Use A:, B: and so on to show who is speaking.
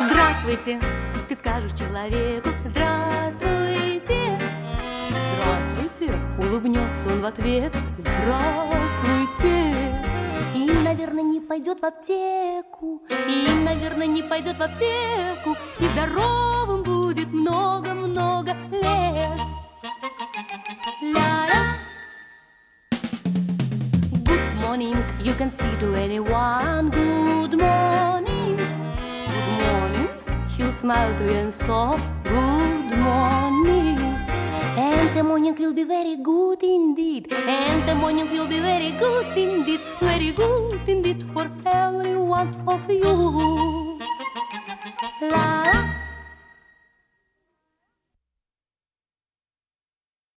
A: Здравствуйте, ты скажешь человеку: здравствуйте. Здравствуйте, улыбнется он в ответ: здравствуйте. И, наверное, не пойдет в аптеку, и, наверное, не пойдет в аптеку, и здоровым будет много-много лет. Ля-ля. Good morning, you can say to anyone. Good morning. Good morning. He'll smile to you and so good morning. And the morning will be very good indeed. And the morning will be very good indeed. Very good indeed for every one of you. La